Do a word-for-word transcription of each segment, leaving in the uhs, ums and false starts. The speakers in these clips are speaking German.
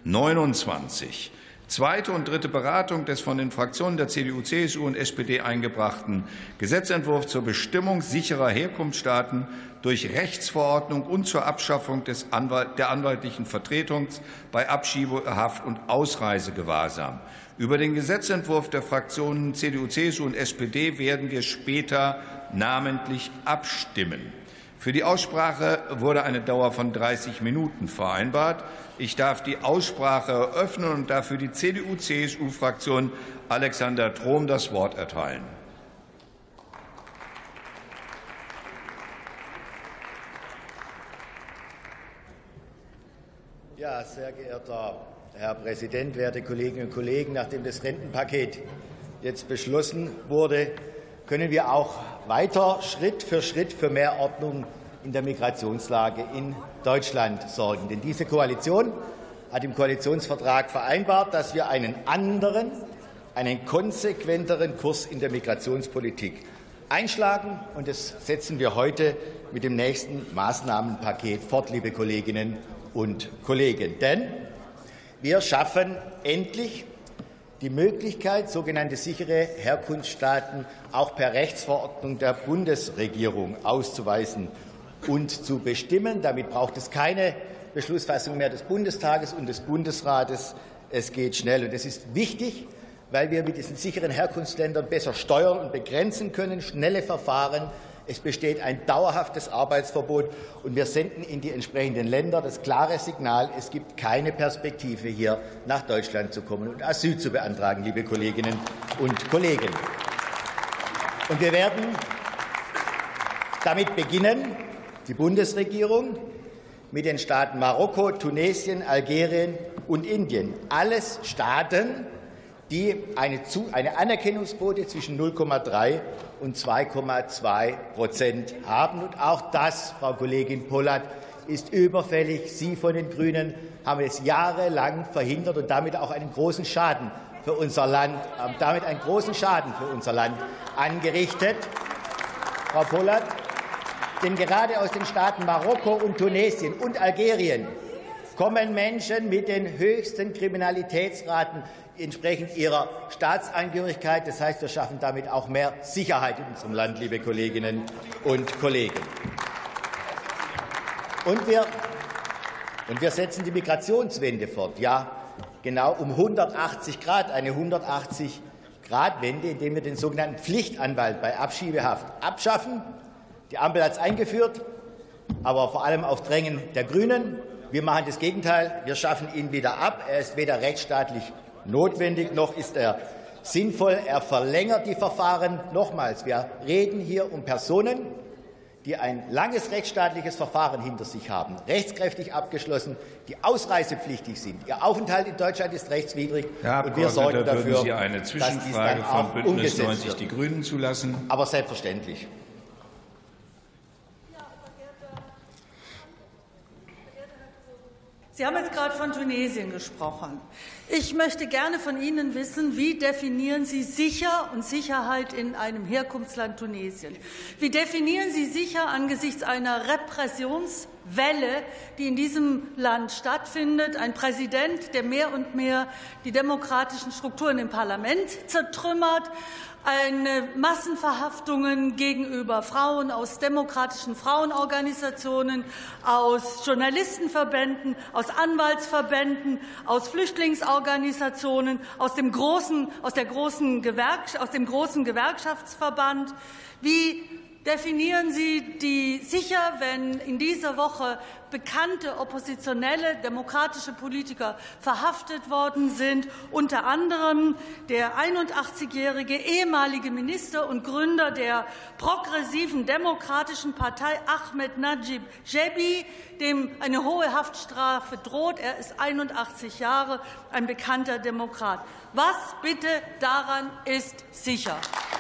neunundzwanzig. Zweite und dritte Beratung des von den Fraktionen der C D U, C S U und S P D eingebrachten Gesetzentwurfs zur Bestimmung sicherer Herkunftsstaaten durch Rechtsverordnung und zur Abschaffung des Anwalt, der anwaltlichen Vertretung bei Abschiebehaft und Ausreisegewahrsam. Über den Gesetzentwurf der Fraktionen C D U, C S U und S P D werden wir später namentlich abstimmen. Für die Aussprache wurde eine Dauer von dreißig Minuten vereinbart. Ich darf die Aussprache eröffnen und dafür die C D U C S U-Fraktion Alexander Trom das Wort erteilen. Ja, sehr geehrter Herr Präsident, werte Kolleginnen und Kollegen! Nachdem das Rentenpaket jetzt beschlossen wurde, können wir auch weiter Schritt für Schritt für mehr Ordnung in der Migrationslage in Deutschland sorgen. Denn diese Koalition hat im Koalitionsvertrag vereinbart, dass wir einen anderen, einen konsequenteren Kurs in der Migrationspolitik einschlagen. Und das setzen wir heute mit dem nächsten Maßnahmenpaket fort, liebe Kolleginnen und Kollegen. Denn wir schaffen endlich die Möglichkeit, sogenannte sichere Herkunftsstaaten auch per Rechtsverordnung der Bundesregierung auszuweisen und zu bestimmen. Damit braucht es keine Beschlussfassung mehr des Bundestages und des Bundesrates. Es geht schnell. Und es ist wichtig, weil wir mit diesen sicheren Herkunftsländern besser steuern und begrenzen können, schnelle Verfahren. Es besteht ein dauerhaftes Arbeitsverbot, und wir senden in die entsprechenden Länder das klare Signal, es gibt keine Perspektive, hier nach Deutschland zu kommen und Asyl zu beantragen, liebe Kolleginnen und Kollegen. Und wir werden damit beginnen, die Bundesregierung mit den Staaten Marokko, Tunesien, Algerien und Indien. Alles Staaten, die eine, eine Anerkennungsquote zwischen null Komma drei und zwei Komma zwei Prozent haben. Und auch das, Frau Kollegin Pollert, ist überfällig. Sie von den Grünen haben es jahrelang verhindert und damit auch einen großen Schaden für unser Land, haben damit einen großen Schaden für unser Land angerichtet. Frau Pollert, denn gerade aus den Staaten Marokko und Tunesien und Algerien kommen Menschen mit den höchsten Kriminalitätsraten entsprechend ihrer Staatsangehörigkeit. Das heißt, wir schaffen damit auch mehr Sicherheit in unserem Land, liebe Kolleginnen und Kollegen. Und wir, und wir setzen die Migrationswende fort. Ja, genau um hundertachtzig Grad, eine hundertachtzig Grad Wende, indem wir den sogenannten Pflichtanwalt bei Abschiebehaft abschaffen. Die Ampel hat es eingeführt, aber vor allem auf Drängen der Grünen. Wir machen das Gegenteil. Wir schaffen ihn wieder ab. Er ist weder rechtsstaatlich notwendig, noch ist er sinnvoll. Er verlängert die Verfahren. Nochmals, wir reden hier um Personen, die ein langes rechtsstaatliches Verfahren hinter sich haben, rechtskräftig abgeschlossen, die ausreisepflichtig sind. Ihr Aufenthalt in Deutschland ist rechtswidrig. Herr und wir sorgen dafür, würden Sie eine Zwischenfrage von Bündnis neunzig Die Grünen zulassen? Aber selbstverständlich. Sie haben jetzt gerade von Tunesien gesprochen. Ich möchte gerne von Ihnen wissen, wie definieren Sie sicher und Sicherheit in einem Herkunftsland Tunesien? Wie definieren Sie sicher angesichts einer Repressionswelle, die in diesem Land stattfindet? Ein Präsident, der mehr und mehr die demokratischen Strukturen im Parlament zertrümmert, eine Massenverhaftungen gegenüber Frauen aus demokratischen Frauenorganisationen, aus Journalistenverbänden, aus Anwaltsverbänden, aus Flüchtlingsorganisationen, aus dem großen, aus der großen Gewerkschaft, aus dem großen Gewerkschaftsverband. Wie definieren Sie die sicher, wenn in dieser Woche bekannte oppositionelle demokratische Politiker verhaftet worden sind, unter anderem der einundachtzigjährige ehemalige Minister und Gründer der progressiven demokratischen Partei Ahmed Najib Jebi, dem eine hohe Haftstrafe droht. Er ist einundachtzig Jahre, ein bekannter Demokrat. Was bitte daran ist sicher?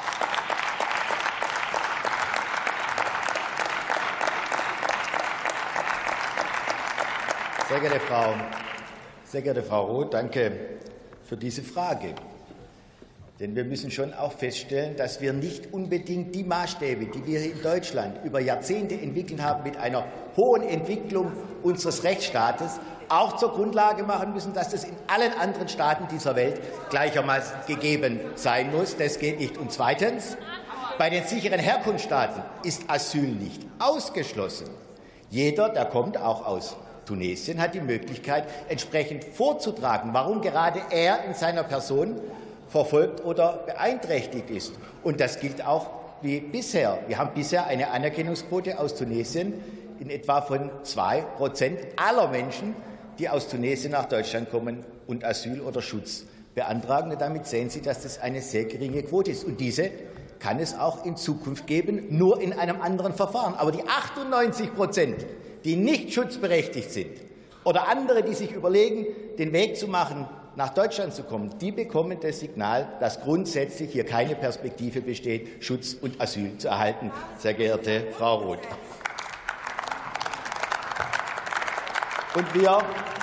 Sehr geehrte Frau, sehr geehrte Frau Roth, danke für diese Frage. Denn wir müssen schon auch feststellen, dass wir nicht unbedingt die Maßstäbe, die wir in Deutschland über Jahrzehnte entwickelt haben, mit einer hohen Entwicklung unseres Rechtsstaates auch zur Grundlage machen müssen, dass das in allen anderen Staaten dieser Welt gleichermaßen gegeben sein muss. Das geht nicht. Und zweitens, bei den sicheren Herkunftsstaaten ist Asyl nicht ausgeschlossen. Jeder, der kommt, auch aus Tunesien, hat die Möglichkeit, entsprechend vorzutragen, warum gerade er in seiner Person verfolgt oder beeinträchtigt ist. Und das gilt auch wie bisher. Wir haben bisher eine Anerkennungsquote aus Tunesien in etwa von zwei Prozent aller Menschen, die aus Tunesien nach Deutschland kommen und Asyl oder Schutz beantragen. Und damit sehen Sie, dass das eine sehr geringe Quote ist. Und diese kann es auch in Zukunft geben, nur in einem anderen Verfahren. Aber die achtundneunzig Prozent, die nicht schutzberechtigt sind, oder andere, die sich überlegen, den Weg zu machen, nach Deutschland zu kommen, die bekommen das Signal, dass grundsätzlich hier keine Perspektive besteht, Schutz und Asyl zu erhalten, sehr geehrte Frau Roth. Und wir,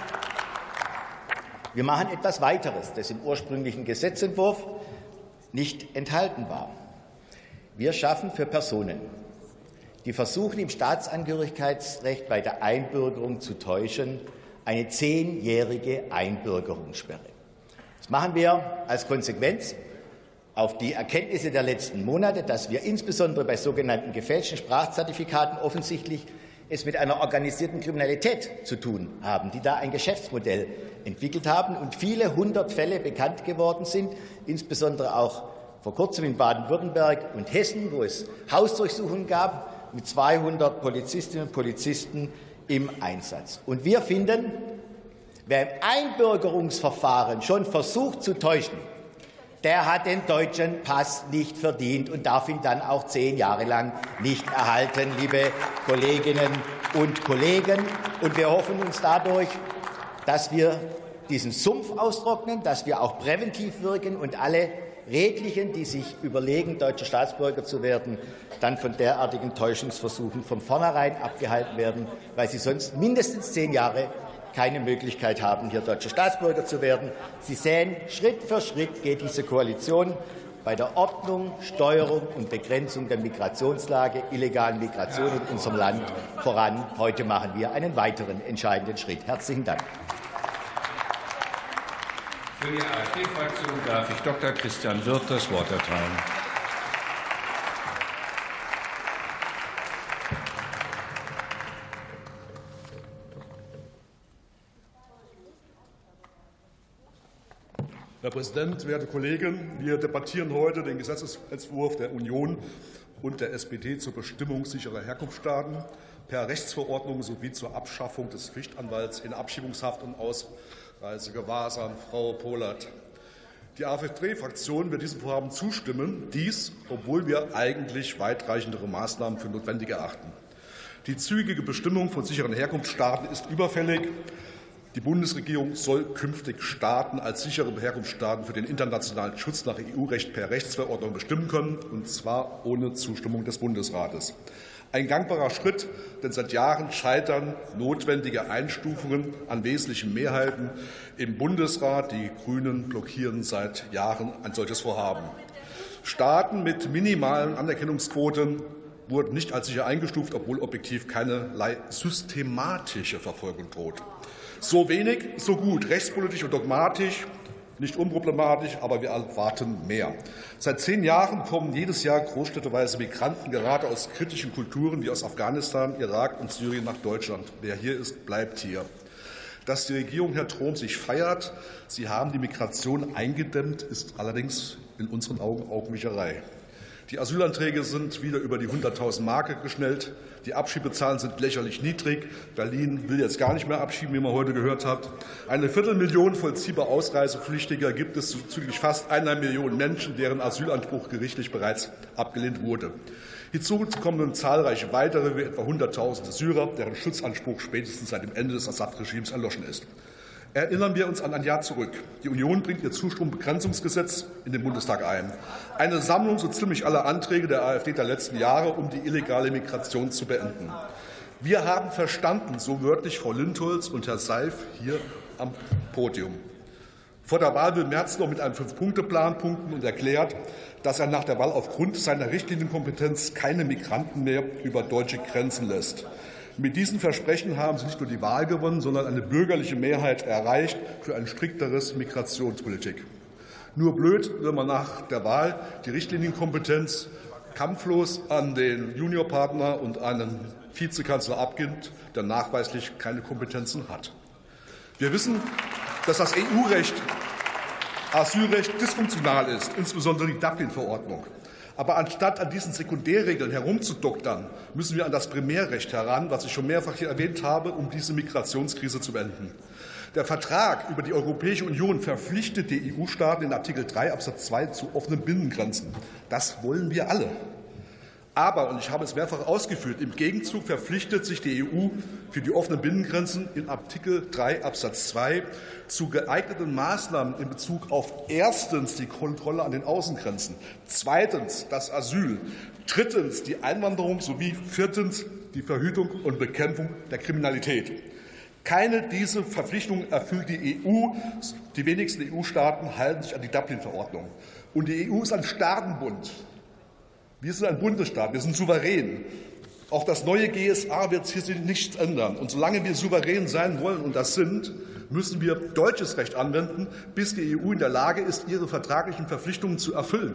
wir machen etwas weiteres, das im ursprünglichen Gesetzentwurf nicht enthalten war. Wir schaffen für Personen, die versuchen, im Staatsangehörigkeitsrecht bei der Einbürgerung zu täuschen, eine zehnjährige Einbürgerungssperre. Das machen wir als Konsequenz auf die Erkenntnisse der letzten Monate, dass wir insbesondere bei sogenannten gefälschten Sprachzertifikaten offensichtlich es mit einer organisierten Kriminalität zu tun haben, die da ein Geschäftsmodell entwickelt haben und viele hundert Fälle bekannt geworden sind, insbesondere auch vor kurzem in Baden-Württemberg und Hessen, wo es Hausdurchsuchungen gab mit zweihundert Polizistinnen und Polizisten im Einsatz. Und wir finden, wer im Einbürgerungsverfahren schon versucht zu täuschen, der hat den deutschen Pass nicht verdient und darf ihn dann auch zehn Jahre lang nicht erhalten, liebe Kolleginnen und Kollegen. Und wir hoffen uns dadurch, dass wir diesen Sumpf austrocknen, dass wir auch präventiv wirken und alle Redlichen, die sich überlegen, deutscher Staatsbürger zu werden, dann von derartigen Täuschungsversuchen von vornherein abgehalten werden, weil sie sonst mindestens zehn Jahre keine Möglichkeit haben, hier deutscher Staatsbürger zu werden. Sie sehen, Schritt für Schritt geht diese Koalition bei der Ordnung, Steuerung und Begrenzung der Migrationslage, illegalen Migration in unserem Land voran. Heute machen wir einen weiteren entscheidenden Schritt. Herzlichen Dank. Für die AfD-Fraktion darf ich Doktor Christian Wirth das Wort erteilen. Herr Präsident, werte Kollegen! Wir debattieren heute den Gesetzentwurf der Union und der S P D zur Bestimmung sicherer Herkunftsstaaten per Rechtsverordnung sowie zur Abschaffung des Pflichtanwalts in Abschiebungshaft und Ausreisegewahrsam. Frau Pollert, die AfD-Fraktion wird diesem Vorhaben zustimmen, dies, obwohl wir eigentlich weitreichendere Maßnahmen für notwendig erachten. Die zügige Bestimmung von sicheren Herkunftsstaaten ist überfällig. Die Bundesregierung soll künftig Staaten als sichere Herkunftsstaaten für den internationalen Schutz nach E U-Recht per Rechtsverordnung bestimmen können, und zwar ohne Zustimmung des Bundesrates. Ein gangbarer Schritt, denn seit Jahren scheitern notwendige Einstufungen an wesentlichen Mehrheiten im Bundesrat. Die Grünen blockieren seit Jahren ein solches Vorhaben. Staaten mit minimalen Anerkennungsquoten wurden nicht als sicher eingestuft, obwohl objektiv keinerlei systematische Verfolgung droht. So wenig, so gut, rechtspolitisch und dogmatisch, nicht unproblematisch, aber wir erwarten mehr. Seit zehn Jahren kommen jedes Jahr großstädteweise Migranten, gerade aus kritischen Kulturen wie aus Afghanistan, Irak und Syrien, nach Deutschland. Wer hier ist, bleibt hier. Dass die Regierung, Herr Trom, sich feiert, Sie haben die Migration eingedämmt, ist allerdings in unseren Augen Augenwischerei. Die Asylanträge sind wieder über die hunderttausend Marke geschnellt. Die Abschiebezahlen sind lächerlich niedrig. Berlin will jetzt gar nicht mehr abschieben, wie man heute gehört hat. Eine Viertelmillion vollziehbar Ausreisepflichtiger gibt es zuzüglich fast einer Million Menschen, deren Asylanspruch gerichtlich bereits abgelehnt wurde. Hinzu kommen zahlreiche weitere, wie etwa hunderttausend Syrer, deren Schutzanspruch spätestens seit dem Ende des Assad-Regimes erloschen ist. Erinnern wir uns an ein Jahr zurück. Die Union bringt ihr Zustrombegrenzungsgesetz in den Bundestag ein. Eine Sammlung so ziemlich aller Anträge der AfD der letzten Jahre, um die illegale Migration zu beenden. Wir haben verstanden, so wörtlich Frau Lindholz und Herr Seif hier am Podium. Vor der Wahl will Merz noch mit einem Fünf-Punkte-Plan punkten und erklärt, dass er nach der Wahl aufgrund seiner Richtlinienkompetenz keine Migranten mehr über deutsche Grenzen lässt. Mit diesen Versprechen haben Sie nicht nur die Wahl gewonnen, sondern eine bürgerliche Mehrheit erreicht für ein strikteres Migrationspolitik. Nur blöd, wenn man nach der Wahl die Richtlinienkompetenz kampflos an den Juniorpartner und einen Vizekanzler abgibt, der nachweislich keine Kompetenzen hat. Wir wissen, dass das E U-Recht, Asylrecht dysfunktional ist, insbesondere die Dublin-Verordnung. Aber anstatt an diesen Sekundärregeln herumzudoktern, müssen wir an das Primärrecht heran, was ich schon mehrfach hier erwähnt habe, um diese Migrationskrise zu beenden. Der Vertrag über die Europäische Union verpflichtet die E U-Staaten in Artikel drei Absatz zwei zu offenen Binnengrenzen. Das wollen wir alle. Aber, und ich habe es mehrfach ausgeführt, im Gegenzug verpflichtet sich die E U für die offenen Binnengrenzen in Artikel drei Absatz zwei zu geeigneten Maßnahmen in Bezug auf erstens die Kontrolle an den Außengrenzen, zweitens das Asyl, drittens die Einwanderung sowie viertens die Verhütung und Bekämpfung der Kriminalität. Keine dieser Verpflichtungen erfüllt die E U. Die wenigsten E U-Staaten halten sich an die Dublin-Verordnung. Und die E U ist ein Staatenbund. Wir sind ein Bundesstaat, wir sind souverän. Auch das neue G S A wird hier nichts ändern. Und solange wir souverän sein wollen, und das sind, müssen wir deutsches Recht anwenden, bis die E U in der Lage ist, ihre vertraglichen Verpflichtungen zu erfüllen.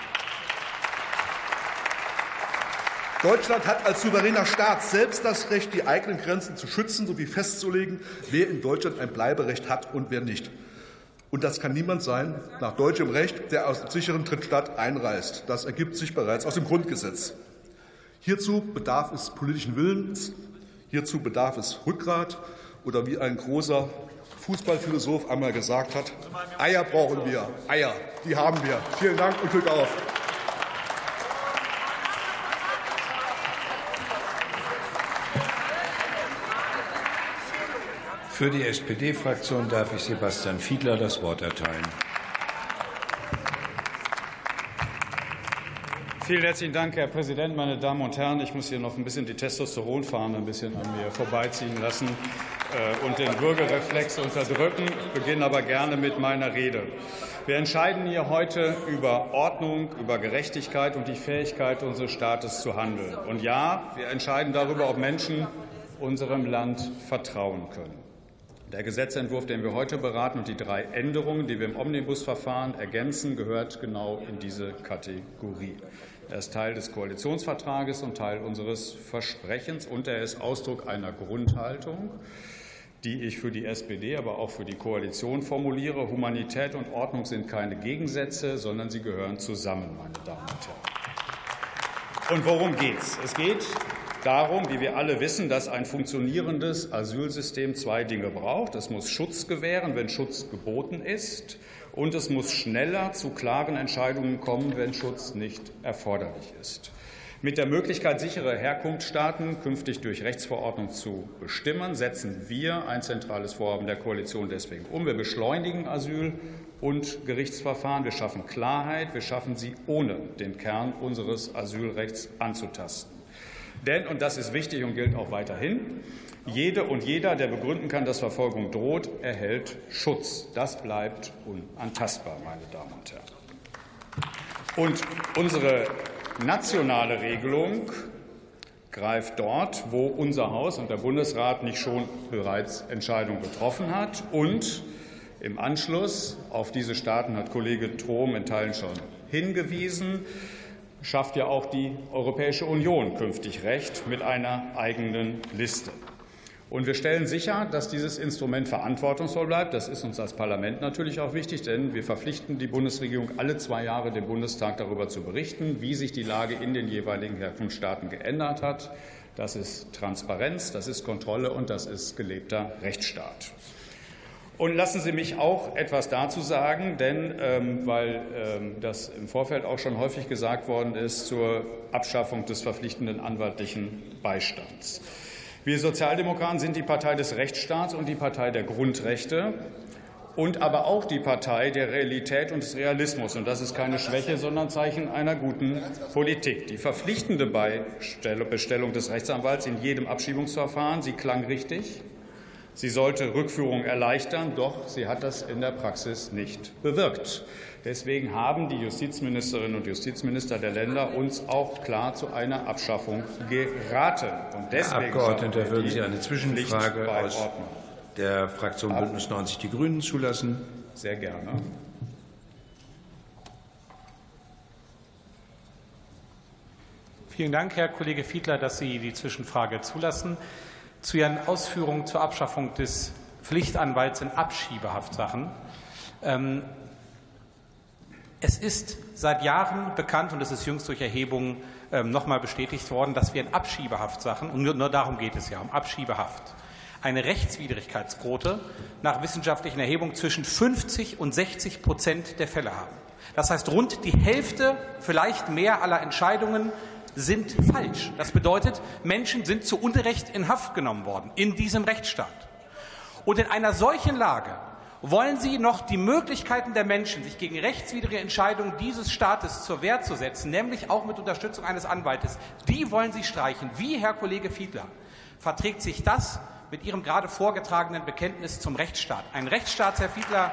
Deutschland hat als souveräner Staat selbst das Recht, die eigenen Grenzen zu schützen sowie festzulegen, wer in Deutschland ein Bleiberecht hat und wer nicht. Und das kann niemand sein, nach deutschem Recht, der aus dem sicheren Drittstaat einreist. Das ergibt sich bereits aus dem Grundgesetz. Hierzu bedarf es politischen Willens, hierzu bedarf es Rückgrat oder wie ein großer Fußballphilosoph einmal gesagt hat, Eier brauchen wir, Eier, die haben wir. Vielen Dank und Glück auf. Für die S P D-Fraktion darf ich Sebastian Fiedler das Wort erteilen. Vielen herzlichen Dank, Herr Präsident, meine Damen und Herren. Ich muss hier noch ein bisschen die Testosteronfahne ein bisschen an mir vorbeiziehen lassen und den Bürgerreflex unterdrücken. Ich beginne aber gerne mit meiner Rede. Wir entscheiden hier heute über Ordnung, über Gerechtigkeit und die Fähigkeit unseres Staates zu handeln. Und ja, wir entscheiden darüber, ob Menschen unserem Land vertrauen können. Der Gesetzentwurf, den wir heute beraten, und die drei Änderungen, die wir im Omnibusverfahren ergänzen, gehört genau in diese Kategorie. Er ist Teil des Koalitionsvertrages und Teil unseres Versprechens, und er ist Ausdruck einer Grundhaltung, die ich für die S P D, aber auch für die Koalition formuliere. Humanität und Ordnung sind keine Gegensätze, sondern sie gehören zusammen, meine Damen und Herren. Und worum geht's? Es geht darum, wie wir alle wissen, dass ein funktionierendes Asylsystem zwei Dinge braucht. Es muss Schutz gewähren, wenn Schutz geboten ist, und es muss schneller zu klaren Entscheidungen kommen, wenn Schutz nicht erforderlich ist. Mit der Möglichkeit, sichere Herkunftsstaaten künftig durch Rechtsverordnung zu bestimmen, setzen wir ein zentrales Vorhaben der Koalition deswegen um. Wir beschleunigen Asyl- und Gerichtsverfahren, wir schaffen Klarheit, wir schaffen sie, ohne den Kern unseres Asylrechts anzutasten. Denn, und das ist wichtig und gilt auch weiterhin, jede und jeder, der begründen kann, dass Verfolgung droht, erhält Schutz. Das bleibt unantastbar, meine Damen und Herren. Und unsere nationale Regelung greift dort, wo unser Haus und der Bundesrat nicht schon bereits Entscheidungen getroffen hat. Und im Anschluss auf diese Staaten hat Kollege Trom in Teilen schon hingewiesen, schafft ja auch die Europäische Union künftig Recht mit einer eigenen Liste. Und wir stellen sicher, dass dieses Instrument verantwortungsvoll bleibt. Das ist uns als Parlament natürlich auch wichtig, denn wir verpflichten die Bundesregierung, alle zwei Jahre dem Bundestag darüber zu berichten, wie sich die Lage in den jeweiligen Herkunftsstaaten geändert hat. Das ist Transparenz, das ist Kontrolle und das ist gelebter Rechtsstaat. Und lassen Sie mich auch etwas dazu sagen, denn ähm, weil ähm, das im Vorfeld auch schon häufig gesagt worden ist, zur Abschaffung des verpflichtenden anwaltlichen Beistands. Wir Sozialdemokraten sind die Partei des Rechtsstaats und die Partei der Grundrechte und aber auch die Partei der Realität und des Realismus. Und das ist keine Schwäche, sondern Zeichen einer guten Politik. Die verpflichtende Beibestellung des Rechtsanwalts in jedem Abschiebungsverfahren, sie klang richtig, Sie sollte Rückführung erleichtern, doch sie hat das in der Praxis nicht bewirkt. Deswegen haben die Justizministerinnen und Justizminister der Länder uns auch klar zu einer Abschaffung geraten. Und deswegen Herr Abgeordneter, würden Sie eine Zwischenfrage aus der Fraktion Bündnis neunzig Die Grünen zulassen? Sehr gerne. Vielen Dank, Herr Kollege Fiedler, dass Sie die Zwischenfrage zulassen. Zu Ihren Ausführungen zur Abschaffung des Pflichtanwalts in Abschiebehaftsachen. Ähm, Es ist seit Jahren bekannt, und es ist jüngst durch Erhebungen ähm, noch einmal bestätigt worden, dass wir in Abschiebehaftsachen, und nur, nur darum geht es ja, um Abschiebehaft, eine Rechtswidrigkeitsquote nach wissenschaftlichen Erhebungen zwischen fünfzig und sechzig Prozent der Fälle haben. Das heißt, rund die Hälfte, vielleicht mehr aller Entscheidungen sind falsch. Das bedeutet, Menschen sind zu Unrecht in Haft genommen worden in diesem Rechtsstaat. Und in einer solchen Lage wollen Sie noch die Möglichkeiten der Menschen, sich gegen rechtswidrige Entscheidungen dieses Staates zur Wehr zu setzen, nämlich auch mit Unterstützung eines Anwaltes, die wollen Sie streichen. Wie, Herr Kollege Fiedler, verträgt sich das mit Ihrem gerade vorgetragenen Bekenntnis zum Rechtsstaat? Ein Rechtsstaat, Herr Fiedler,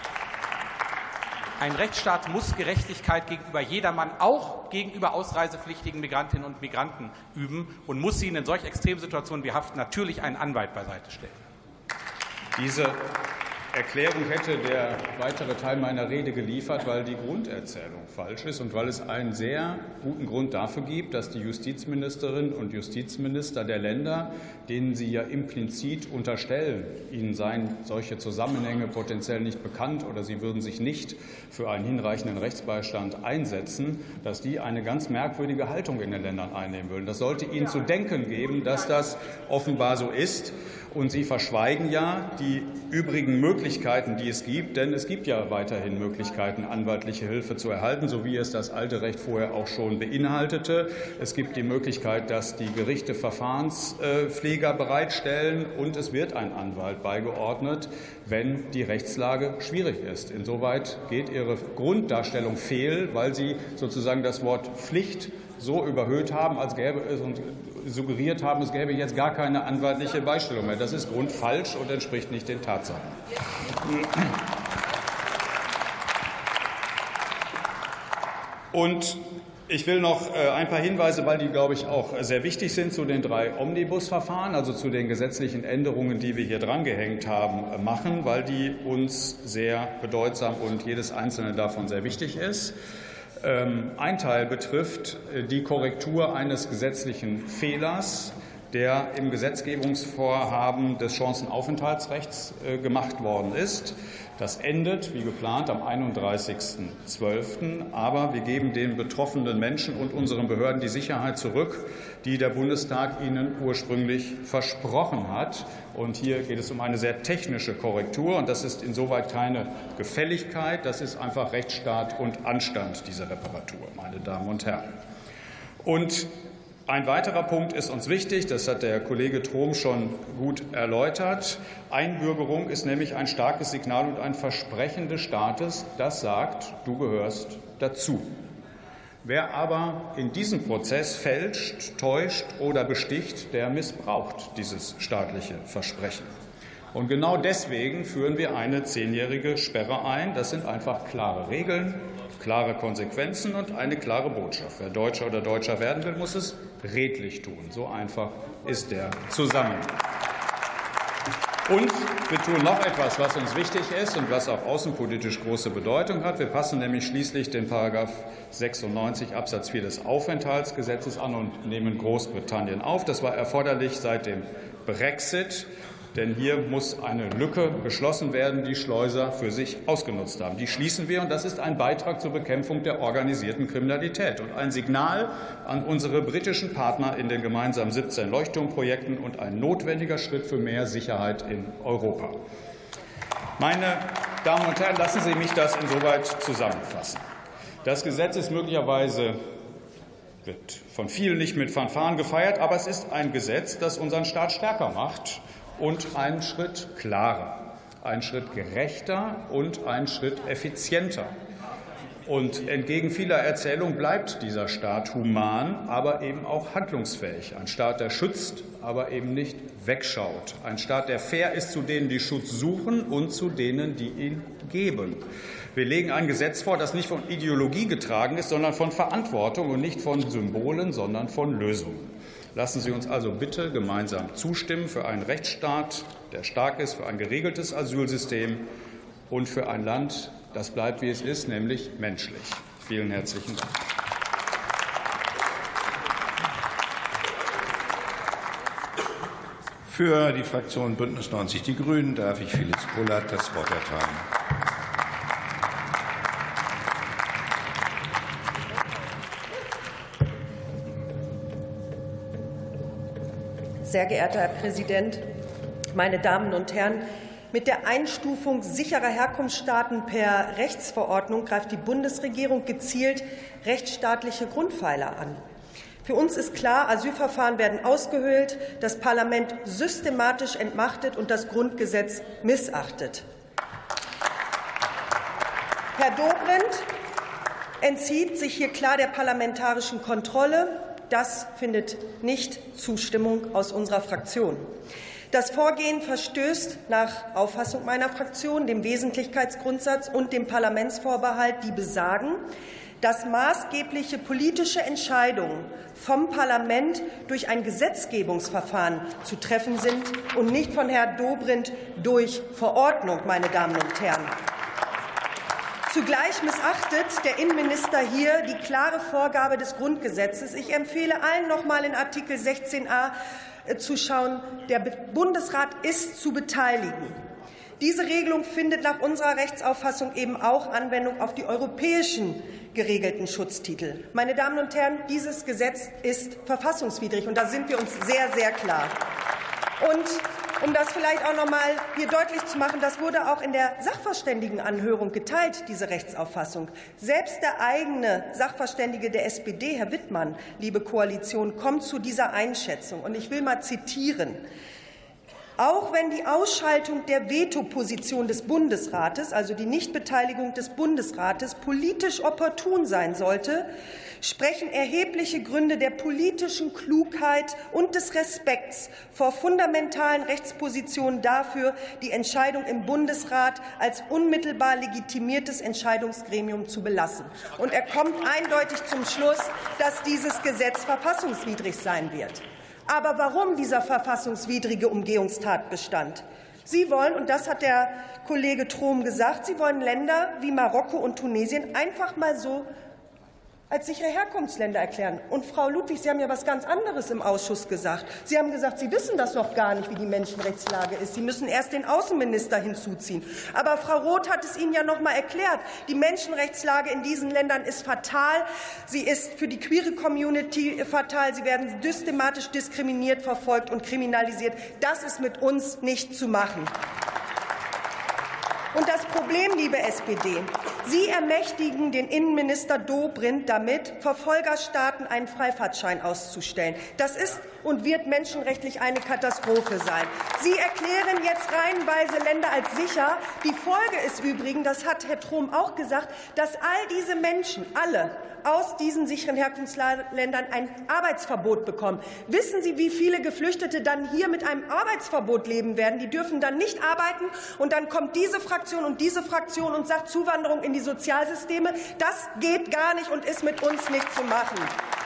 ein Rechtsstaat muss Gerechtigkeit gegenüber jedermann, auch gegenüber ausreisepflichtigen Migrantinnen und Migranten üben und muss ihnen in solch Extremsituationen wie Haft natürlich einen Anwalt beiseite stellen. Diese Erklärung hätte der weitere Teil meiner Rede geliefert, weil die Grunderzählung falsch ist und weil es einen sehr guten Grund dafür gibt, dass die Justizministerinnen und Justizminister der Länder, denen Sie ja implizit unterstellen, ihnen seien solche Zusammenhänge potenziell nicht bekannt oder sie würden sich nicht für einen hinreichenden Rechtsbeistand einsetzen, dass die eine ganz merkwürdige Haltung in den Ländern einnehmen würden. Das sollte Ihnen zu denken geben, dass das offenbar so ist. Und Sie verschweigen ja die übrigen Möglichkeiten, die es gibt, denn es gibt ja weiterhin Möglichkeiten, anwaltliche Hilfe zu erhalten, so wie es das alte Recht vorher auch schon beinhaltete. Es gibt die Möglichkeit, dass die Gerichte Verfahrenspfleger bereitstellen, und es wird ein Anwalt beigeordnet, wenn die Rechtslage schwierig ist. Insoweit geht Ihre Grunddarstellung fehl, weil Sie sozusagen das Wort Pflicht so überhöht haben, als gäbe es und suggeriert haben, es gäbe jetzt gar keine anwaltliche Beistellung mehr. Das ist grundfalsch und entspricht nicht den Tatsachen. Und ich will noch ein paar Hinweise, weil die, glaube ich, auch sehr wichtig sind, zu den drei Omnibusverfahren, also zu den gesetzlichen Änderungen, die wir hier drangehängt haben, machen, weil die uns sehr bedeutsam und jedes einzelne davon sehr wichtig ist. Ein Teil betrifft die Korrektur eines gesetzlichen Fehlers, der im Gesetzgebungsvorhaben des Chancenaufenthaltsrechts gemacht worden ist. Das endet, wie geplant, am einunddreißigsten zwölften Aber wir geben den betroffenen Menschen und unseren Behörden die Sicherheit zurück, die der Bundestag ihnen ursprünglich versprochen hat. Und hier geht es um eine sehr technische Korrektur. Und das ist insoweit keine Gefälligkeit. Das ist einfach Rechtsstaat und Anstand, diese Reparatur, meine Damen und Herren. Und ein weiterer Punkt ist uns wichtig, das hat der Kollege Trom schon gut erläutert. Einbürgerung ist nämlich ein starkes Signal und ein Versprechen des Staates, das sagt, du gehörst dazu. Wer aber in diesem Prozess fälscht, täuscht oder besticht, der missbraucht dieses staatliche Versprechen. Und genau deswegen führen wir eine zehnjährige Sperre ein. Das sind einfach klare Regeln, klare Konsequenzen und eine klare Botschaft. Wer Deutscher oder Deutscher werden will, muss es redlich tun. So einfach ist der Zusammenhang. Und wir tun noch etwas, was uns wichtig ist und was auch außenpolitisch große Bedeutung hat. Wir passen nämlich schließlich den Paragraph sechsundneunzig Absatz vier des Aufenthaltsgesetzes an und nehmen Großbritannien auf. Das war erforderlich seit dem Brexit. Denn hier muss eine Lücke geschlossen werden, die Schleuser für sich ausgenutzt haben. Die schließen wir, und das ist ein Beitrag zur Bekämpfung der organisierten Kriminalität und ein Signal an unsere britischen Partner in den gemeinsamen siebzehn Leuchtturmprojekten und ein notwendiger Schritt für mehr Sicherheit in Europa. Meine Damen und Herren, lassen Sie mich das insoweit zusammenfassen. Das Gesetz ist möglicherweise wird von vielen nicht mit Fanfaren gefeiert, aber es ist ein Gesetz, das unseren Staat stärker macht. Und einen Schritt klarer, einen Schritt gerechter und einen Schritt effizienter. Und entgegen vieler Erzählungen bleibt dieser Staat human, aber eben auch handlungsfähig. Ein Staat, der schützt, aber eben nicht wegschaut. Ein Staat, der fair ist zu denen, die Schutz suchen und zu denen, die ihn geben. Wir legen ein Gesetz vor, das nicht von Ideologie getragen ist, sondern von Verantwortung und nicht von Symbolen, sondern von Lösungen. Lassen Sie uns also bitte gemeinsam zustimmen für einen Rechtsstaat, der stark ist, für ein geregeltes Asylsystem und für ein Land, das bleibt, wie es ist, nämlich menschlich. Vielen herzlichen Dank. Für die Fraktion Bündnis neunzig Die Grünen darf ich Felix Pollert das Wort erteilen. Sehr geehrter Herr Präsident, meine Damen und Herren! Mit der Einstufung sicherer Herkunftsstaaten per Rechtsverordnung greift die Bundesregierung gezielt rechtsstaatliche Grundpfeiler an. Für uns ist klar, Asylverfahren werden ausgehöhlt, das Parlament systematisch entmachtet und das Grundgesetz missachtet. Herr Dobrindt entzieht sich hier klar der parlamentarischen Kontrolle. Das findet nicht Zustimmung aus unserer Fraktion. Das Vorgehen verstößt nach Auffassung meiner Fraktion dem Wesentlichkeitsgrundsatz und dem Parlamentsvorbehalt, die besagen, dass maßgebliche politische Entscheidungen vom Parlament durch ein Gesetzgebungsverfahren zu treffen sind und nicht von Herrn Dobrindt durch Verordnung, meine Damen und Herren. Zugleich missachtet der Innenminister hier die klare Vorgabe des Grundgesetzes. Ich empfehle allen noch mal in Artikel sechzehn a zu schauen. Der Bundesrat ist zu beteiligen. Diese Regelung findet nach unserer Rechtsauffassung eben auch Anwendung auf die europäischen geregelten Schutztitel. Meine Damen und Herren, dieses Gesetz ist verfassungswidrig, und da sind wir uns sehr, sehr klar. Und um das vielleicht auch noch mal hier deutlich zu machen, das wurde auch in der Sachverständigenanhörung geteilt, diese Rechtsauffassung. Selbst der eigene Sachverständige der S P D, Herr Wittmann, liebe Koalition, kommt zu dieser Einschätzung. Und ich will mal zitieren. Auch wenn die Ausschaltung der Vetoposition des Bundesrates, also die Nichtbeteiligung des Bundesrates, politisch opportun sein sollte, sprechen erhebliche Gründe der politischen Klugheit und des Respekts vor fundamentalen Rechtspositionen dafür, die Entscheidung im Bundesrat als unmittelbar legitimiertes Entscheidungsgremium zu belassen. Und er kommt eindeutig zum Schluss, dass dieses Gesetz verfassungswidrig sein wird. Aber warum dieser verfassungswidrige Umgehungstatbestand? Sie wollen, und das hat der Kollege Trom gesagt, Sie wollen Länder wie Marokko und Tunesien einfach mal so als sichere Herkunftsländer erklären. Und Frau Ludwig, Sie haben ja etwas ganz anderes im Ausschuss gesagt. Sie haben gesagt, Sie wissen das noch gar nicht, wie die Menschenrechtslage ist. Sie müssen erst den Außenminister hinzuziehen. Aber Frau Roth hat es Ihnen ja noch mal erklärt. Die Menschenrechtslage in diesen Ländern ist fatal. Sie ist für die queere Community fatal. Sie werden systematisch diskriminiert, verfolgt und kriminalisiert. Das ist mit uns nicht zu machen. Und das Problem, liebe S P D, Sie ermächtigen den Innenminister Dobrindt damit, Verfolgerstaaten einen Freifahrtschein auszustellen. Das ist und wird menschenrechtlich eine Katastrophe sein. Sie erklären jetzt reihenweise Länder als sicher. Die Folge ist übrigens, das hat Herr Trom auch gesagt, dass all diese Menschen, alle aus diesen sicheren Herkunftsländern ein Arbeitsverbot bekommen. Wissen Sie, wie viele Geflüchtete dann hier mit einem Arbeitsverbot leben werden? Die dürfen dann nicht arbeiten, und dann kommt diese Fraktion und diese Fraktion und sagt Zuwanderung in die Sozialsysteme. Das geht gar nicht und ist mit uns nicht zu machen.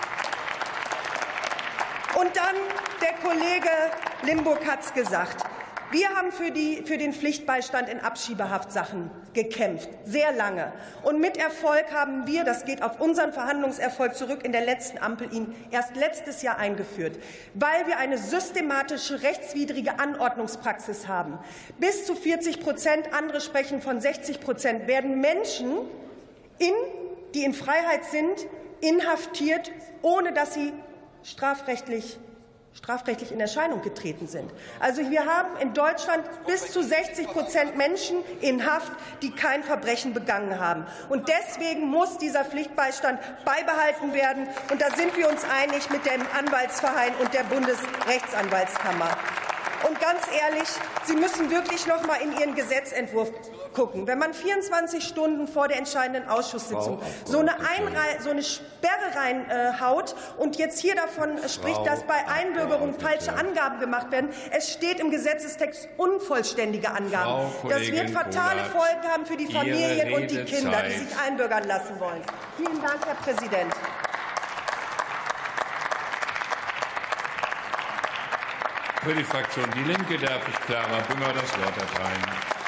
Und dann der Kollege Limburg hat es gesagt. Wir haben für, die, für den Pflichtbeistand in Abschiebehaftsachen gekämpft, sehr lange. Und mit Erfolg haben wir, das geht auf unseren Verhandlungserfolg zurück, in der letzten Ampel ihn erst letztes Jahr eingeführt, weil wir eine systematische rechtswidrige Anordnungspraxis haben. Bis zu vierzig Prozent, andere sprechen von sechzig Prozent, werden Menschen, in, die in Freiheit sind, inhaftiert, ohne dass sie strafrechtlich strafrechtlich in Erscheinung getreten sind. Also wir haben in Deutschland bis zu sechzig Prozent Menschen in Haft, die kein Verbrechen begangen haben. Und deswegen muss dieser Pflichtbeistand beibehalten werden. Und da sind wir uns einig mit dem Anwaltsverein und der Bundesrechtsanwaltskammer. Und ganz ehrlich, Sie müssen wirklich noch mal in Ihren Gesetzentwurf gucken. Wenn man vierundzwanzig Stunden vor der entscheidenden Ausschusssitzung so eine, Einrei so eine Sperre reinhaut äh, und jetzt hier davon äh, spricht, dass bei Einbürgerung falsche Angaben gemacht werden. Es steht im Gesetzestext unvollständige Angaben. Das wird fatale Folgen haben für die Familien und die Kinder, die sich einbürgern lassen wollen. Vielen Dank, Herr Präsident. Für die Fraktion Die Linke darf ich Clara Bünger das Wort erteilen.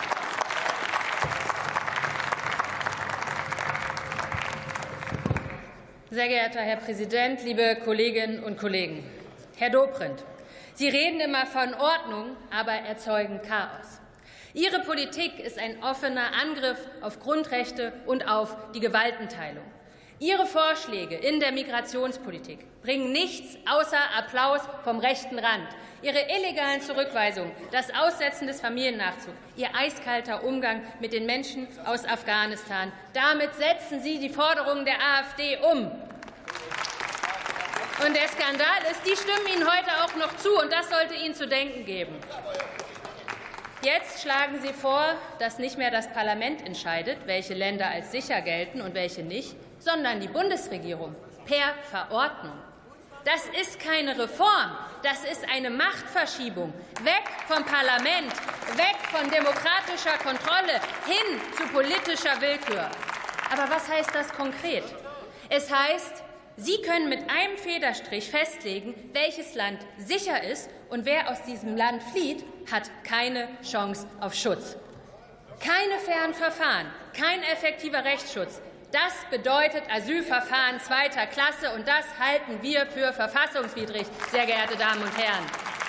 Sehr geehrter Herr Präsident, liebe Kolleginnen und Kollegen! Herr Dobrindt, Sie reden immer von Ordnung, aber erzeugen Chaos. Ihre Politik ist ein offener Angriff auf Grundrechte und auf die Gewaltenteilung. Ihre Vorschläge in der Migrationspolitik bringen nichts außer Applaus vom rechten Rand. Ihre illegalen Zurückweisungen, das Aussetzen des Familiennachzugs, Ihr eiskalter Umgang mit den Menschen aus Afghanistan. Damit setzen Sie die Forderungen der AfD um. Und der Skandal ist, die stimmen Ihnen heute auch noch zu, und das sollte Ihnen zu denken geben. Jetzt schlagen Sie vor, dass nicht mehr das Parlament entscheidet, welche Länder als sicher gelten und welche nicht, sondern die Bundesregierung per Verordnung. Das ist keine Reform, das ist eine Machtverschiebung. Weg vom Parlament, weg von demokratischer Kontrolle, hin zu politischer Willkür. Aber was heißt das konkret? Es heißt, Sie können mit einem Federstrich festlegen, welches Land sicher ist, und wer aus diesem Land flieht, hat keine Chance auf Schutz. Keine fairen Verfahren, kein effektiver Rechtsschutz. Das bedeutet Asylverfahren zweiter Klasse, und das halten wir für verfassungswidrig, sehr geehrte Damen und Herren.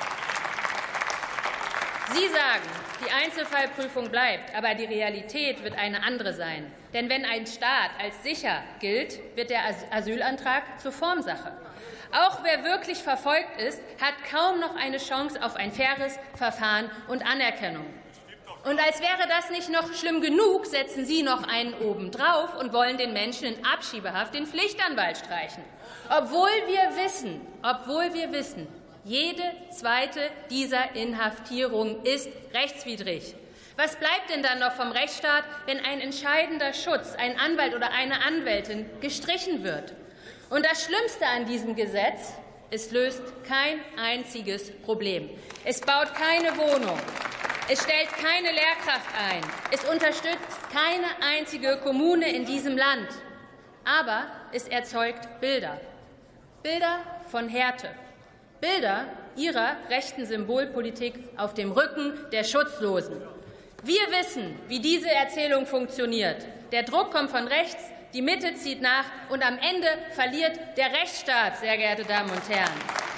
Sie sagen, die Einzelfallprüfung bleibt, aber die Realität wird eine andere sein. Denn wenn ein Staat als sicher gilt, wird der Asylantrag zur Formsache. Auch wer wirklich verfolgt ist, hat kaum noch eine Chance auf ein faires Verfahren und Anerkennung. Und als wäre das nicht noch schlimm genug, setzen Sie noch einen obendrauf und wollen den Menschen in Abschiebehaft den Pflichtanwalt streichen. Obwohl wir wissen, obwohl wir wissen, jede zweite dieser Inhaftierungen ist rechtswidrig. Was bleibt denn dann noch vom Rechtsstaat, wenn ein entscheidender Schutz, ein Anwalt oder eine Anwältin gestrichen wird? Und das Schlimmste an diesem Gesetz, es löst kein einziges Problem. Es baut keine Wohnung. Es stellt keine Lehrkraft ein. Es unterstützt keine einzige Kommune in diesem Land. Aber es erzeugt Bilder. Bilder von Härte. Bilder Ihrer rechten Symbolpolitik auf dem Rücken der Schutzlosen. Wir wissen, wie diese Erzählung funktioniert. Der Druck kommt von rechts, die Mitte zieht nach, und am Ende verliert der Rechtsstaat, sehr geehrte Damen und Herren.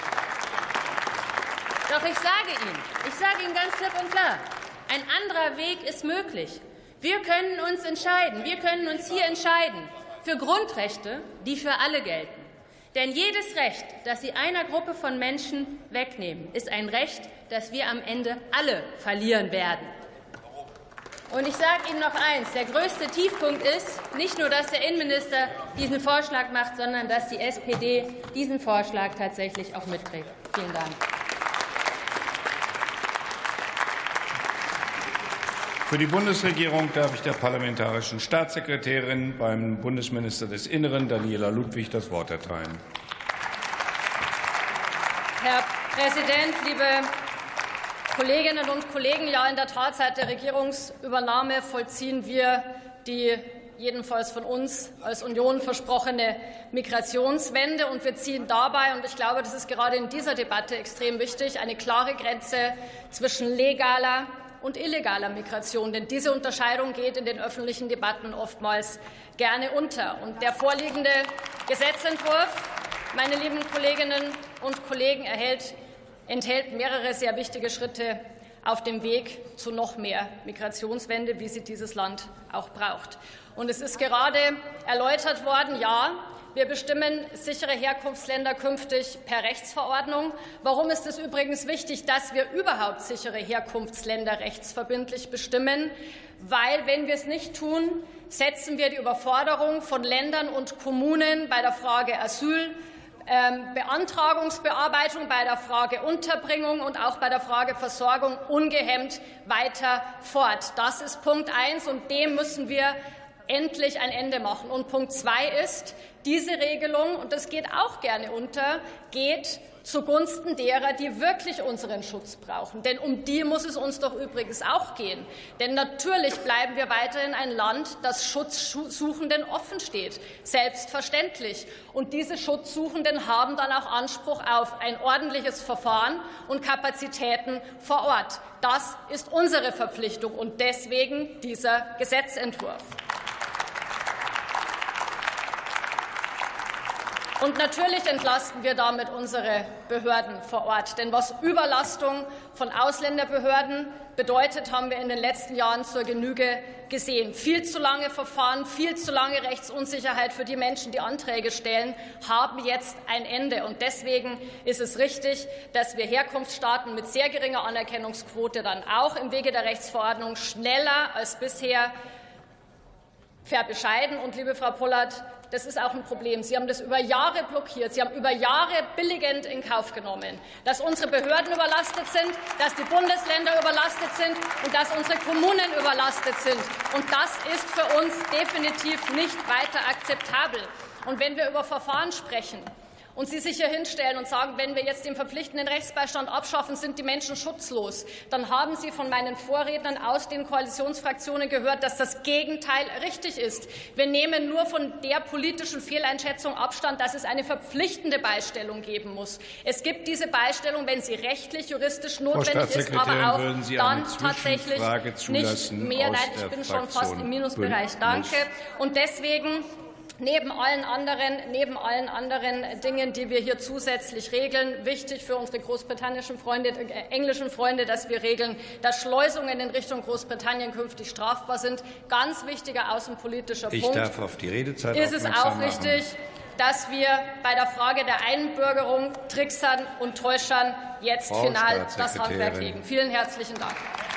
Doch ich sage Ihnen, ich sage Ihnen ganz klipp und klar, ein anderer Weg ist möglich. Wir können uns entscheiden, wir können uns hier entscheiden für Grundrechte, die für alle gelten. Denn jedes Recht, das Sie einer Gruppe von Menschen wegnehmen, ist ein Recht, das wir am Ende alle verlieren werden. Und ich sage Ihnen noch eins, der größte Tiefpunkt ist nicht nur, dass der Innenminister diesen Vorschlag macht, sondern dass die S P D diesen Vorschlag tatsächlich auch mitträgt. Vielen Dank. Für die Bundesregierung darf ich der parlamentarischen Staatssekretärin beim Bundesminister des Innern, Daniela Ludwig, das Wort erteilen. Herr Präsident, liebe Kolleginnen und Kollegen! Ja, in der Tat, seit der Regierungsübernahme vollziehen wir die jedenfalls von uns als Union versprochene Migrationswende. Und wir ziehen dabei, und ich glaube, das ist gerade in dieser Debatte extrem wichtig, eine klare Grenze zwischen legaler und illegaler Migration. Denn diese Unterscheidung geht in den öffentlichen Debatten oftmals gerne unter. Und der vorliegende Gesetzentwurf, meine lieben Kolleginnen und Kollegen, erhält, enthält mehrere sehr wichtige Schritte auf dem Weg zu noch mehr Migrationswende, wie sie dieses Land auch braucht. Und es ist gerade erläutert worden, ja, wir bestimmen sichere Herkunftsländer künftig per Rechtsverordnung. Warum ist es übrigens wichtig, dass wir überhaupt sichere Herkunftsländer rechtsverbindlich bestimmen? Weil, wenn wir es nicht tun, setzen wir die Überforderung von Ländern und Kommunen bei der Frage Asyl ähm, Beantragungsbearbeitung, bei der Frage Unterbringung und auch bei der Frage Versorgung ungehemmt weiter fort. Das ist Punkt eins, und dem müssen wir endlich ein Ende machen. Und Punkt zwei ist, diese Regelung, und das geht auch gerne unter, geht zugunsten derer, die wirklich unseren Schutz brauchen. Denn um die muss es uns doch übrigens auch gehen. Denn natürlich bleiben wir weiterhin ein Land, das Schutzsuchenden offen steht. Selbstverständlich. Und diese Schutzsuchenden haben dann auch Anspruch auf ein ordentliches Verfahren und Kapazitäten vor Ort. Das ist unsere Verpflichtung, und deswegen dieser Gesetzentwurf. Und natürlich entlasten wir damit unsere Behörden vor Ort. Denn was Überlastung von Ausländerbehörden bedeutet, haben wir in den letzten Jahren zur Genüge gesehen. Viel zu lange Verfahren, viel zu lange Rechtsunsicherheit für die Menschen, die Anträge stellen, haben jetzt ein Ende. Und deswegen ist es richtig, dass wir Herkunftsstaaten mit sehr geringer Anerkennungsquote dann auch im Wege der Rechtsverordnung schneller als bisher verbescheiden. Und, liebe Frau Pollard, das ist auch ein Problem. Sie haben das über Jahre blockiert. Sie haben über Jahre billigend in Kauf genommen, dass unsere Behörden überlastet sind, dass die Bundesländer überlastet sind und dass unsere Kommunen überlastet sind. Und das ist für uns definitiv nicht weiter akzeptabel. Und wenn wir über Verfahren sprechen und Sie sich hier hinstellen und sagen, wenn wir jetzt den verpflichtenden Rechtsbeistand abschaffen, sind die Menschen schutzlos, dann haben Sie von meinen Vorrednern aus den Koalitionsfraktionen gehört, dass das Gegenteil richtig ist. Wir nehmen nur von der politischen Fehleinschätzung Abstand, dass es eine verpflichtende Beistellung geben muss. Es gibt diese Beistellung, wenn sie rechtlich, juristisch notwendig ist, aber auch dann tatsächlich nicht mehr. Nein, ich bin schon fast im Minusbereich. Danke. Und deswegen Neben allen, anderen, neben allen anderen Dingen, die wir hier zusätzlich regeln, wichtig für unsere großbritannischen Freunde, äh, englischen Freunde, dass wir regeln, dass Schleusungen in Richtung Großbritannien künftig strafbar sind. Ganz wichtiger außenpolitischer ich Punkt. Darf auf die Redezeit ist es auch wichtig, dass wir bei der Frage der Einbürgerung Tricksern und Täuschern jetzt Frau final das Handwerk legen. Vielen herzlichen Dank.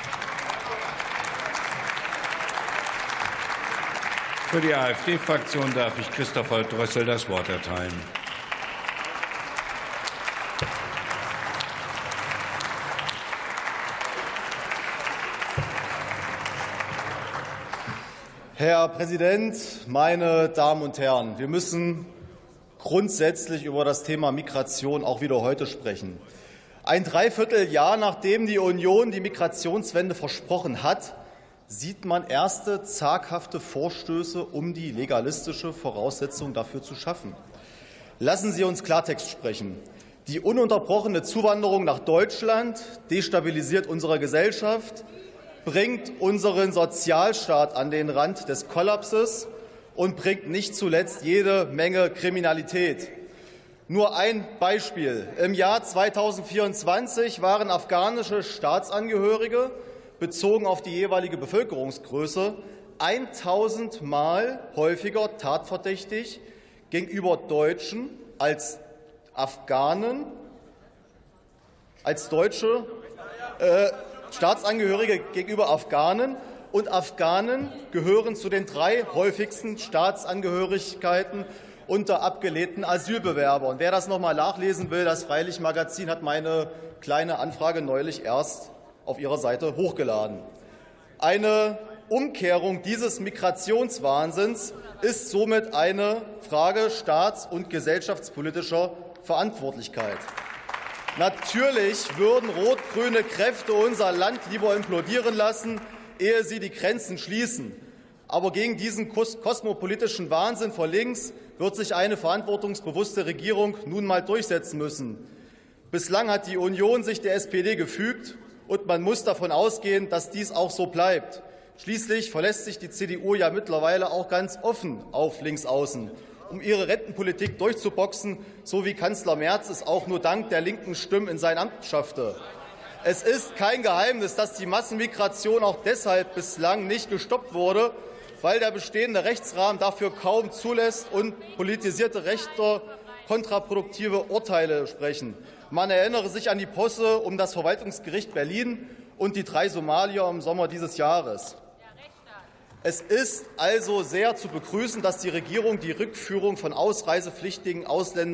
Für die AfD-Fraktion darf ich Christopher Drössel das Wort erteilen. Herr Präsident, meine Damen und Herren! Wir müssen grundsätzlich über das Thema Migration auch wieder heute sprechen. Ein Dreivierteljahr nachdem die Union die Migrationswende versprochen hat, sieht man erste zaghafte Vorstöße, um die legalistische Voraussetzung dafür zu schaffen. Lassen Sie uns Klartext sprechen. Die ununterbrochene Zuwanderung nach Deutschland destabilisiert unsere Gesellschaft, bringt unseren Sozialstaat an den Rand des Kollapses und bringt nicht zuletzt jede Menge Kriminalität. Nur ein Beispiel. Im Jahr zweitausendvierundzwanzig waren afghanische Staatsangehörige bezogen auf die jeweilige Bevölkerungsgröße tausend Mal häufiger tatverdächtig gegenüber Deutschen als Afghanen, als deutsche äh, Staatsangehörige gegenüber Afghanen. Und Afghanen gehören zu den drei häufigsten Staatsangehörigkeiten unter abgelehnten Asylbewerbern. Wer das noch mal nachlesen will, das Freilichtmagazin hat meine kleine Anfrage neulich erst auf ihrer Seite hochgeladen. Eine Umkehrung dieses Migrationswahnsinns ist somit eine Frage staats- und gesellschaftspolitischer Verantwortlichkeit. Natürlich würden rot-grüne Kräfte unser Land lieber implodieren lassen, ehe sie die Grenzen schließen. Aber gegen diesen kosmopolitischen Wahnsinn von links wird sich eine verantwortungsbewusste Regierung nun mal durchsetzen müssen. Bislang hat die Union sich der S P D gefügt, und man muss davon ausgehen, dass dies auch so bleibt. Schließlich verlässt sich die C D U ja mittlerweile auch ganz offen auf Linksaußen, um ihre Rentenpolitik durchzuboxen, so wie Kanzler Merz es auch nur dank der linken Stimmen in sein Amt schaffte. Es ist kein Geheimnis, dass die Massenmigration auch deshalb bislang nicht gestoppt wurde, weil der bestehende Rechtsrahmen dafür kaum zulässt und politisierte Rechte kontraproduktive Urteile sprechen. Man erinnere sich an die Posse um das Verwaltungsgericht Berlin und die drei Somalier im Sommer dieses Jahres. Es ist also sehr zu begrüßen, dass die Regierung die Rückführung von ausreisepflichtigen Ausländern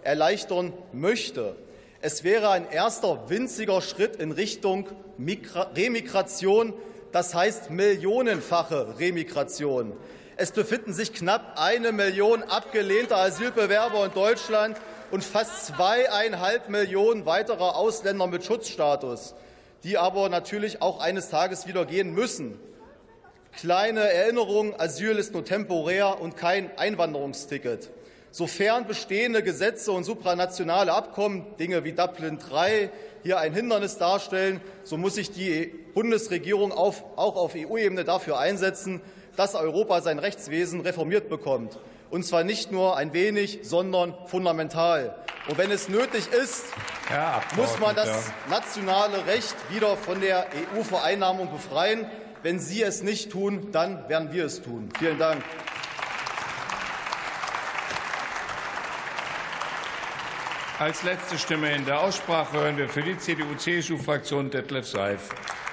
erleichtern möchte. Es wäre ein erster winziger Schritt in Richtung Remigration, das heißt millionenfache Remigration. Es befinden sich knapp eine Million abgelehnter Asylbewerber in Deutschland und fast zweieinhalb Millionen weiterer Ausländer mit Schutzstatus, die aber natürlich auch eines Tages wieder gehen müssen. Kleine Erinnerung, Asyl ist nur temporär und kein Einwanderungsticket. Sofern bestehende Gesetze und supranationale Abkommen, Dinge wie Dublin drei, hier ein Hindernis darstellen, so muss sich die Bundesregierung auf, auch auf E U-Ebene dafür einsetzen, dass Europa sein Rechtswesen reformiert bekommt. Und zwar nicht nur ein wenig, sondern fundamental. Und wenn es nötig ist, muss man das nationale Recht wieder von der E U-Vereinnahmung befreien. Wenn Sie es nicht tun, dann werden wir es tun. Vielen Dank. Als letzte Stimme in der Aussprache hören wir für die C D U C S U-Fraktion Detlef Seif.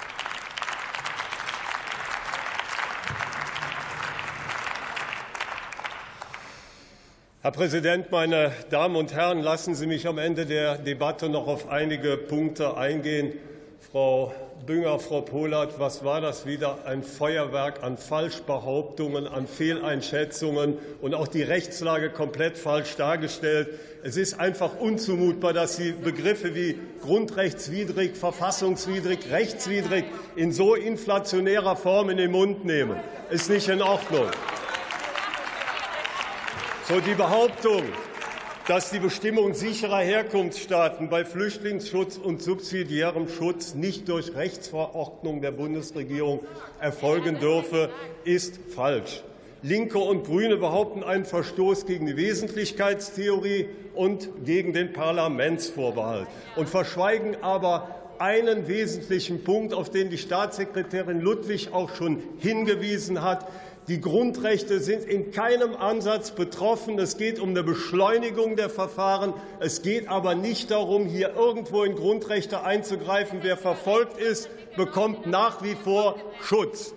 Herr Präsident, meine Damen und Herren! Lassen Sie mich am Ende der Debatte noch auf einige Punkte eingehen. Frau Bünger, Frau Polat, was war das wieder? Ein Feuerwerk an Falschbehauptungen, an Fehleinschätzungen und auch die Rechtslage komplett falsch dargestellt. Es ist einfach unzumutbar, dass Sie Begriffe wie grundrechtswidrig, verfassungswidrig, rechtswidrig in so inflationärer Form in den Mund nehmen. Ist nicht in Ordnung. So, die Behauptung, dass die Bestimmung sicherer Herkunftsstaaten bei Flüchtlingsschutz und subsidiärem Schutz nicht durch Rechtsverordnung der Bundesregierung erfolgen dürfe, ist falsch. Linke und Grüne behaupten einen Verstoß gegen die Wesentlichkeitstheorie und gegen den Parlamentsvorbehalt und verschweigen aber einen wesentlichen Punkt, auf den die Staatssekretärin Ludwig auch schon hingewiesen hat. Die Grundrechte sind in keinem Ansatz betroffen. Es geht um eine Beschleunigung der Verfahren. Es geht aber nicht darum, hier irgendwo in Grundrechte einzugreifen. Wer verfolgt ist, bekommt nach wie vor Schutz.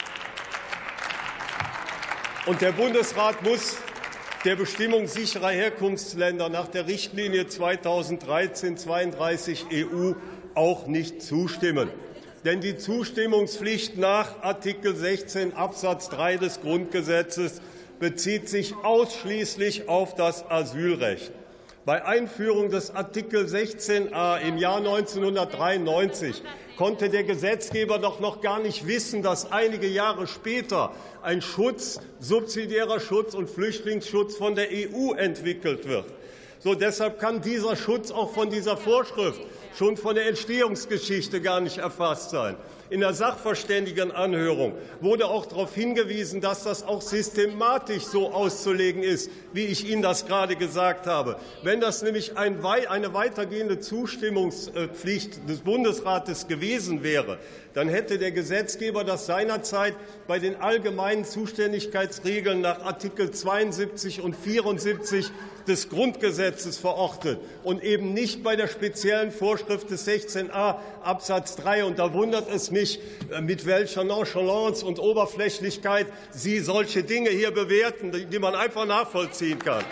Und der Bundesrat muss der Bestimmung sicherer Herkunftsländer nach der Richtlinie zweitausenddreizehn zweiunddreißig E U auch nicht zustimmen. Denn die Zustimmungspflicht nach Artikel sechzehn Absatz drei des Grundgesetzes bezieht sich ausschließlich auf das Asylrecht. Bei Einführung des Artikel sechzehn a im Jahr neunzehnhundertdreiundneunzig konnte der Gesetzgeber doch noch gar nicht wissen, dass einige Jahre später ein Schutz, subsidiärer Schutz und Flüchtlingsschutz von der E U entwickelt wird. So, deshalb kann dieser Schutz auch von dieser Vorschrift schon von der Entstehungsgeschichte gar nicht erfasst sein. In der Sachverständigenanhörung wurde auch darauf hingewiesen, dass das auch systematisch so auszulegen ist, wie ich Ihnen das gerade gesagt habe. Wenn das nämlich eine weitergehende Zustimmungspflicht des Bundesrates gewesen wäre, dann hätte der Gesetzgeber das seinerzeit bei den allgemeinen Zuständigkeitsregeln nach Artikel zweiundsiebzig und vierundsiebzig des Grundgesetzes verortet und eben nicht bei der speziellen Vorschrift des sechzehn a Absatz drei. Und da wundert es mich, mit welcher Nonchalance und Oberflächlichkeit Sie solche Dinge hier bewerten, die man einfach nachvollziehen kann.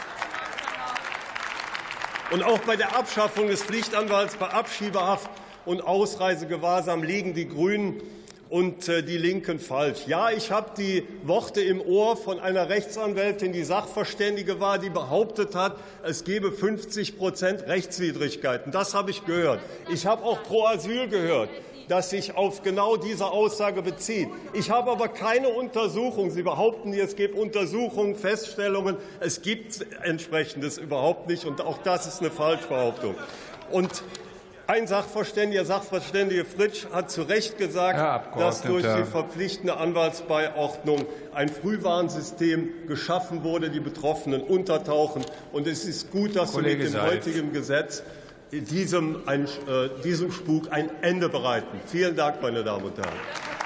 Und auch bei der Abschaffung des Pflichtanwalts bei Abschiebehaft und Ausreisegewahrsam liegen die Grünen und die Linken falsch. Ja, ich habe die Worte im Ohr von einer Rechtsanwältin, die Sachverständige war, die behauptet hat, es gebe fünfzig Prozent Rechtswidrigkeiten. Das habe ich gehört. Ich habe auch Pro Asyl gehört, das sich auf genau diese Aussage bezieht. Ich habe aber keine Untersuchung. Sie behaupten, es gibt Untersuchungen, Feststellungen. Es gibt Entsprechendes überhaupt nicht. Und auch das ist eine Falschbehauptung. Und ein Sachverständiger, Sachverständige Fritsch, hat zu Recht gesagt, dass durch die verpflichtende Anwaltsbeiordnung ein Frühwarnsystem geschaffen wurde, die Betroffenen untertauchen. Und es ist gut, dass wir mit dem heutigen Gesetz diesem, ein, äh, diesem Spuk ein Ende bereiten. Vielen Dank, meine Damen und Herren.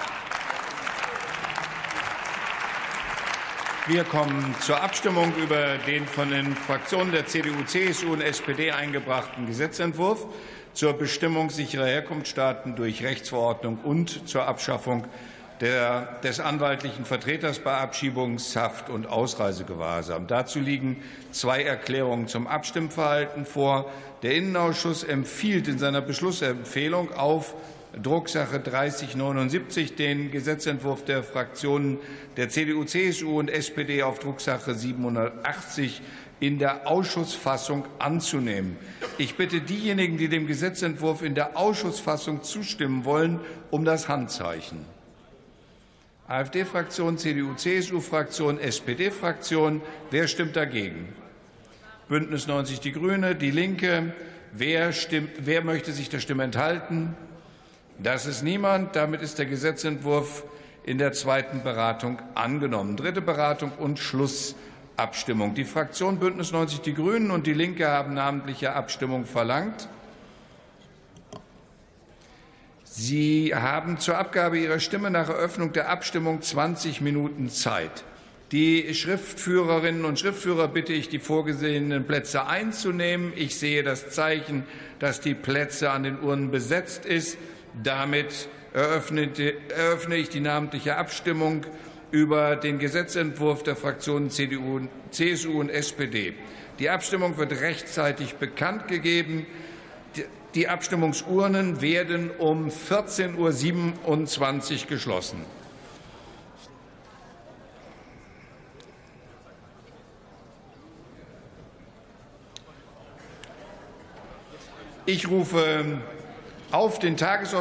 Wir kommen zur Abstimmung über den von den Fraktionen der C D U, C S U und S P D eingebrachten Gesetzentwurf zur Bestimmung sicherer Herkunftsstaaten durch Rechtsverordnung und zur Abschaffung der, des anwaltlichen Vertreters bei Abschiebungshaft und Ausreisegewahrsam. Dazu liegen zwei Erklärungen zum Abstimmverhalten vor. Der Innenausschuss empfiehlt in seiner Beschlussempfehlung auf Drucksache dreißig neunundsiebzig den Gesetzentwurf der Fraktionen der C D U, C S U und S P D auf Drucksache siebenhundertachtzig in der Ausschussfassung anzunehmen. Ich bitte diejenigen, die dem Gesetzentwurf in der Ausschussfassung zustimmen wollen, um das Handzeichen. AfD-Fraktion, C D U, C S U-Fraktion, S P D-Fraktion. Wer stimmt dagegen? Bündnis neunzig Die Grüne, Die Linke. Wer, stimmt, wer möchte sich der Stimme enthalten? Das ist niemand. Damit ist der Gesetzentwurf in der zweiten Beratung angenommen. Dritte Beratung und Schlussabstimmung. Die Fraktion Bündnis neunzig Die Grünen und Die Linke haben namentliche Abstimmung verlangt. Sie haben zur Abgabe Ihrer Stimme nach Eröffnung der Abstimmung zwanzig Minuten Zeit. Die Schriftführerinnen und Schriftführer bitte ich, die vorgesehenen Plätze einzunehmen. Ich sehe das Zeichen, dass die Plätze an den Urnen besetzt ist. Damit eröffne ich die namentliche Abstimmung über den Gesetzentwurf der Fraktionen C D U, C S U und S P D. Die Abstimmung wird rechtzeitig bekannt gegeben. Die Abstimmungsurnen werden um vierzehn Uhr siebenundzwanzig geschlossen. Ich rufe auf den Tagesordnungspunkt